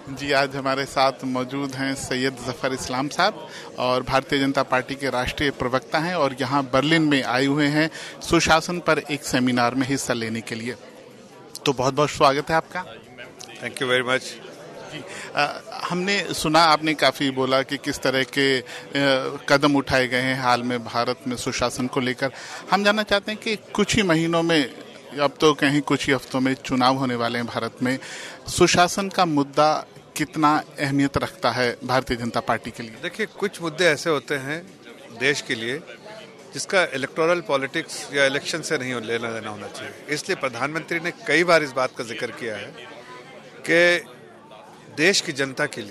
जी, आज हमारे साथ मौजूद हैं सैयद ज़फ़र इस्लाम साहब और भारतीय जनता पार्टी के राष्ट्रीय प्रवक्ता हैं और यहाँ बर्लिन में आए हुए हैं सुशासन पर एक सेमिनार में हिस्सा लेने के लिए। तो बहुत बहुत स्वागत है आपका। Thank you very much. जी, हमने सुना, आपने काफ़ी बोला कि किस तरह के कदम उठाए गए हैं हाल में भारत में सुशासन को लेकर। हम जानना चाहते हैं कि कुछ ही महीनों में, अब तो कहीं कुछ ही हफ्तों में चुनाव होने वाले हैं भारत में, सुशासन का मुद्दा कितना अहमियत रखता है भारतीय जनता पार्टी के लिए? देखिए, कुछ मुद्दे ऐसे होते हैं देश के लिए जिसका इलेक्टोरल पॉलिटिक्स या इलेक्शन से नहीं लेना देना होना चाहिए। इसलिए प्रधानमंत्री ने कई बार इस बात का जिक्र किया है कि देश की जनता के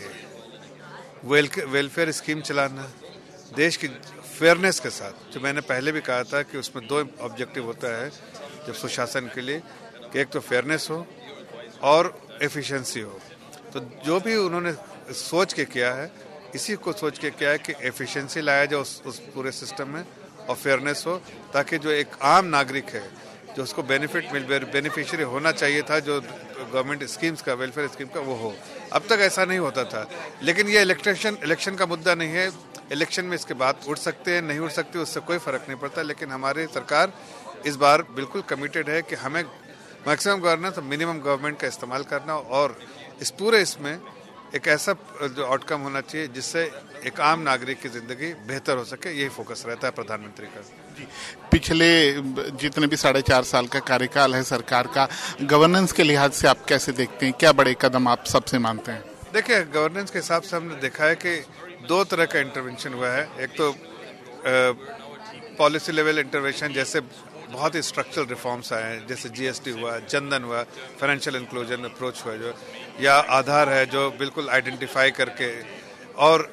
लिए वेलफेयर स्कीम चलाना, देश की फेयरनेस के साथ, जो मैंने पहले भी कहा था कि उसमें दो ऑब्जेक्टिव होता है जब सुशासन के लिए, कि एक तो फेयरनेस हो और एफिशिएंसी हो। तो जो भी उन्होंने सोच के किया है, इसी को सोच के किया है कि एफिशिएंसी लाया जाए उस पूरे सिस्टम में और फेयरनेस हो, ताकि जो एक आम नागरिक है जो उसको बेनिफिशियरी होना चाहिए था, जो गवर्नमेंट स्कीम्स का, वेलफेयर स्कीम का, वो हो। अब तक ऐसा नहीं होता था। लेकिन ये इलेक्शन का मुद्दा नहीं है। इलेक्शन में इसके बात उठ सकते हैं, नहीं उठ सकते, उससे कोई फर्क नहीं पड़ता। लेकिन हमारी सरकार इस बार बिल्कुल कमिटेड है कि हमें मैक्सिमम गवर्नेंस और मिनिमम गवर्नमेंट का इस्तेमाल करना और इसमें एक ऐसा जो आउटकम होना चाहिए जिससे एक आम नागरिक की जिंदगी बेहतर हो सके। यही फोकस रहता है प्रधानमंत्री का। जी, पिछले जितने भी 4.5 साल का कार्यकाल है सरकार का, गवर्नेंस के लिहाज से आप कैसे देखते हैं? क्या बड़े कदम आप सबसे मानते हैं? देखिए, गवर्नेंस के हिसाब से हमने देखा है कि दो तरह का इंटरवेंशन हुआ है। एक तो पॉलिसी लेवल इंटरवेंशन, जैसे बहुत ही स्ट्रक्चरल रिफॉर्म्स आए हैं, जैसे जीएसटी हुआ, जनधन हुआ, फाइनेंशियल इंक्लूजन अप्रोच हुआ, जो या आधार है जो बिल्कुल आइडेंटिफाई करके, और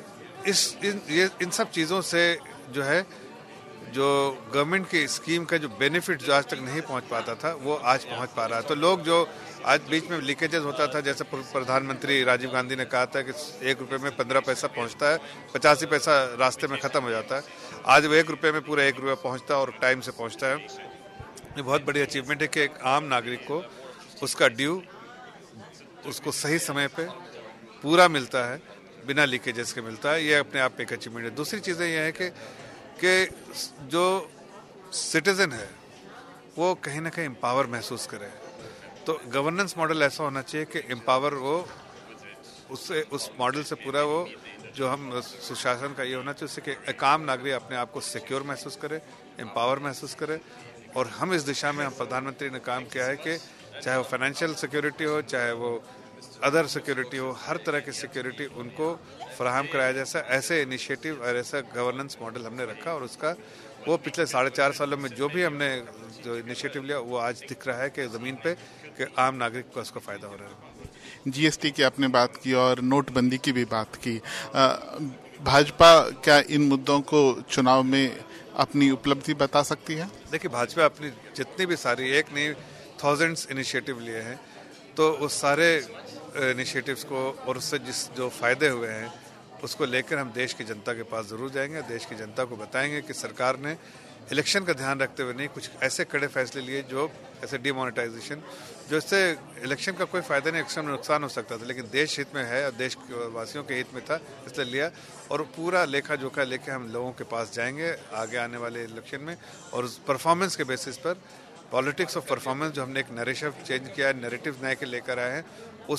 इन सब चीज़ों से जो है, जो गवर्नमेंट की स्कीम का जो बेनिफिट जो आज तक नहीं पहुंच पाता था, वो आज पहुंच पा रहा है। तो लोग जो आज बीच में लीकेजेस होता था, जैसे प्रधानमंत्री राजीव गांधी ने कहा था कि 1 रुपये में 15 पैसा पहुंचता है, 85 पैसा रास्ते में ख़त्म हो जाता है। आज वो 1 रुपये में पूरा 1 रुपया पहुंचता है और टाइम से पहुंचता है। ये बहुत बड़ी अचीवमेंट है कि एक आम नागरिक को उसका ड्यू उसको सही समय पे पूरा मिलता है, बिना लीकेजेस के मिलता है। ये अपने आप में एक अचीवमेंट है। दूसरी चीज़ें यह है कि जो सिटीजन है वो कहीं ना कहीं एम्पावर महसूस करे। तो गवर्नेंस मॉडल ऐसा होना चाहिए कि एम्पावर वो उससे, उस मॉडल से पूरा वो जो हम सुशासन का ये होना चाहिए उससे कि एक आम नागरिक अपने आप को सिक्योर महसूस करे, एम्पावर महसूस करे। और हम इस दिशा में, हम प्रधानमंत्री ने काम किया है कि चाहे वो फाइनेंशियल सिक्योरिटी हो, चाहे वो अदर सिक्योरिटी हो, हर तरह की सिक्योरिटी उनको फराहम कराया जैसा ऐसे इनिशिएटिव और ऐसा गवर्नेंस मॉडल हमने रखा। और उसका वो पिछले 4.5 सालों में जो भी हमने जो इनिशिएटिव लिया, वो आज दिख रहा है कि ज़मीन पे कि आम नागरिक को उसका फ़ायदा हो रहा है। जीएसटी की आपने बात की और नोटबंदी की भी बात की। भाजपा क्या इन मुद्दों को चुनाव में अपनी उपलब्धि बता सकती है? देखिए, भाजपा अपनी जितनी भी सारी, एक नहीं थाउजेंड्स इनिशिएटिव लिए हैं, तो उस सारे इनिशिएटिव्स को और उससे जो फ़ायदे हुए हैं उसको लेकर हम देश की जनता के पास ज़रूर जाएंगे। देश की जनता को बताएंगे कि सरकार ने इलेक्शन का ध्यान रखते हुए नहीं, कुछ ऐसे कड़े फैसले लिए जो ऐसे डिमोनेटाइजेशन, जो इससे इलेक्शन का कोई फ़ायदा नहीं, इलेक्शन में नुकसान हो सकता था, लेकिन देश हित में है और देश वासियों के हित में था, इसलिए लिया। और पूरा लेखा जोखा लेके हम लोगों के पास जाएंगे आगे आने वाले इलेक्शन में। और उस परफॉर्मेंस के बेसिस पर, पॉलिटिक्स ऑफ परफॉर्मेंस, जो हमने एक नरेटिव चेंज किया है, नैरेटिव नए के लेकर आए हैं,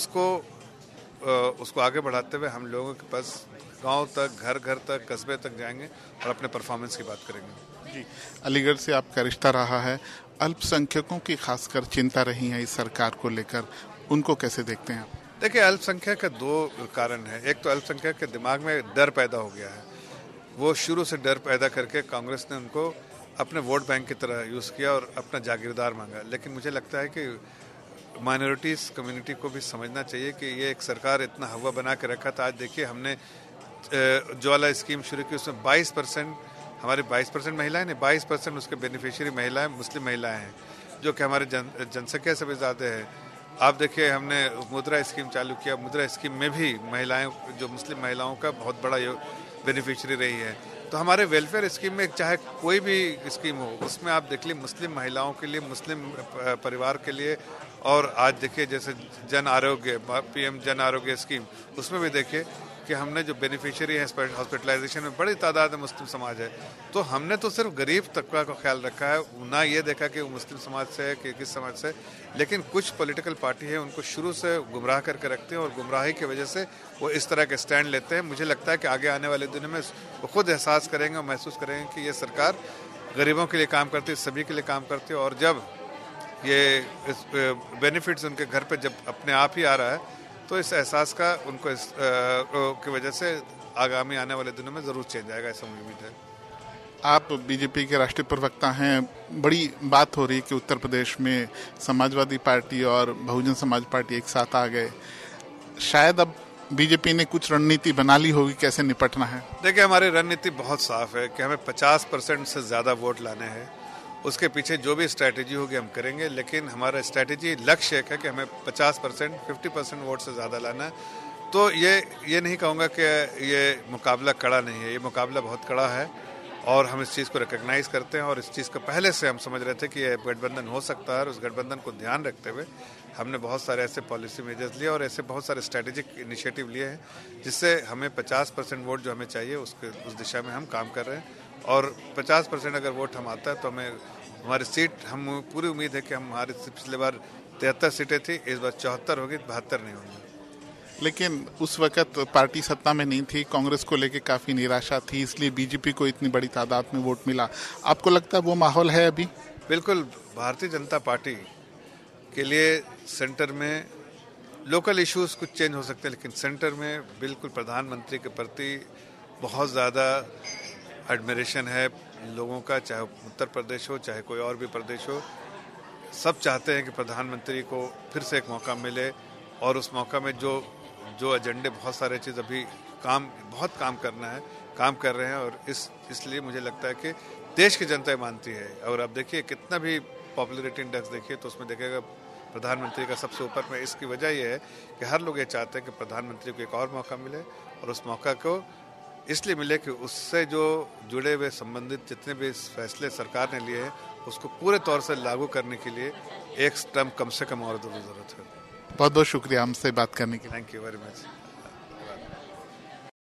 उसको आगे बढ़ाते हुए हम लोगों के पास गांव तक, घर घर तक, कस्बे तक जाएंगे और अपने परफॉर्मेंस की बात करेंगे। जी, अलीगढ़ से आपका रिश्ता रहा है, अल्पसंख्यकों की खासकर चिंता रही है इस सरकार को लेकर, उनको कैसे देखते हैं आप? देखिए, अल्पसंख्यक का 2 कारण है। एक तो अल्पसंख्यक के दिमाग में डर पैदा हो गया है। वो शुरू से डर पैदा करके कांग्रेस ने उनको अपने वोट बैंक की तरह यूज़ किया और अपना जागीरदार मांगा। लेकिन मुझे लगता है कि माइनॉरिटीज़ कम्युनिटी को भी समझना चाहिए कि ये एक सरकार इतना हवा बना के रखा था। आज देखिए, हमने ज्वाला स्कीम शुरू की, उसमें 22% हमारे 22% महिलाएं नहीं, 22% उसके बेनिफिशियरी महिलाएं, मुस्लिम महिलाएं हैं, जो कि हमारे जनसंख्या से भी ज़्यादा है। आप देखिए, हमने मुद्रा स्कीम चालू किया, मुद्रा स्कीम में भी महिलाएं, जो मुस्लिम महिलाओं का बहुत बड़ा बेनिफिशियरी रही है। तो हमारे वेलफेयर स्कीम में चाहे कोई भी स्कीम हो, उसमें आप देख लीजिए मुस्लिम महिलाओं के लिए, मुस्लिम परिवार के लिए और आज देखिए जैसे जन आरोग्य, PM जन आरोग्य स्कीम, उसमें भी देखिए कि हमने जो बेनिफिशियरी है हॉस्पिटलाइजेशन में बड़ी तादाद में मुस्लिम समाज है, तो हमने तो सिर्फ गरीब तबका का ख्याल रखा है, ना ये देखा कि वो मुस्लिम समाज से है कि किस समाज से। लेकिन कुछ पॉलिटिकल पार्टी है उनको शुरू से गुमराह करके रखते हैं और गुमराही की वजह से वो इस तरह के स्टैंड लेते हैं। मुझे लगता है कि आगे आने वाले दिनों में वो खुद एहसास करेंगे और महसूस करेंगे कि ये सरकार गरीबों के लिए काम करती है, सभी के लिए काम करती है, और जब ये बेनिफिट्स उनके घर पे जब अपने आप ही आ रहा है तो इस एहसास का उनको की वजह से आगामी आने वाले दिनों में ज़रूर चेंज आएगा, ऐसा मुझे उम्मीद है। आप बीजेपी के राष्ट्रीय प्रवक्ता हैं, बड़ी बात हो रही है कि उत्तर प्रदेश में समाजवादी पार्टी और बहुजन समाज पार्टी एक साथ आ गए। शायद अब बीजेपी ने कुछ रणनीति बना ली होगी, कैसे निपटना है? देखिए, हमारी रणनीति बहुत साफ है कि हमें 50% से ज़्यादा वोट लाने हैं। उसके पीछे जो भी स्ट्रैटेजी होगी हम करेंगे, लेकिन हमारा स्ट्रैटेजी लक्ष्य एक है कि हमें 50%, 50% वोट से ज़्यादा लाना है। तो ये नहीं कहूँगा कि ये मुकाबला कड़ा नहीं है, ये मुकाबला बहुत कड़ा है और हम इस चीज़ को रिकग्नाइज़ करते हैं और इस चीज़ को पहले से हम समझ रहे थे कि ये गठबंधन हो सकता है, और उस गठबंधन को ध्यान रखते हुए हमने बहुत सारे ऐसे पॉलिसी मेजर्स लिए और ऐसे बहुत सारे स्ट्रैटेजिक इनिशिएटिव लिए हैं जिससे हमें 50% वोट जो हमें चाहिए उस दिशा में हम काम कर रहे हैं। और 50% अगर वोट हम आता है तो हमें हमारी सीट, हम पूरी उम्मीद है कि हमारी पिछले बार 73 सीटें थी, इस बार 74 होगी, 72 नहीं होंगी। लेकिन उस वक्त पार्टी सत्ता में नहीं थी, कांग्रेस को लेके काफ़ी निराशा थी, इसलिए बीजेपी को इतनी बड़ी तादाद में वोट मिला। आपको लगता है वो माहौल है अभी? बिल्कुल, भारतीय जनता पार्टी के लिए सेंटर में लोकल इश्यूज कुछ चेंज हो सकते हैं, लेकिन सेंटर में बिल्कुल प्रधानमंत्री के प्रति बहुत ज़्यादा एडमिरेशन है लोगों का, चाहे उत्तर प्रदेश हो चाहे कोई और भी प्रदेश हो। सब चाहते हैं कि प्रधानमंत्री को फिर से एक मौका मिले और उस मौका में जो एजेंडे, बहुत सारे चीज़ अभी बहुत काम करना है, काम कर रहे हैं, और इसलिए मुझे लगता है कि देश की जनता मानती है। और अब देखिए कितना भी पॉपुलैरिटी इंडेक्स देखिए तो उसमें देखेगा प्रधानमंत्री का सबसे ऊपर में। इसकी वजह यह है कि हर लोग ये चाहते हैं कि प्रधानमंत्री को एक और मौका मिले, और उस मौका को इसलिए मिले कि उससे जो जुड़े हुए संबंधित जितने भी फैसले सरकार ने लिए हैं उसको पूरे तौर से लागू करने के लिए एक टर्म कम से कम और ज़रूरत है। बहुत बहुत शुक्रिया हमसे बात करने के लिए। Thank you very much.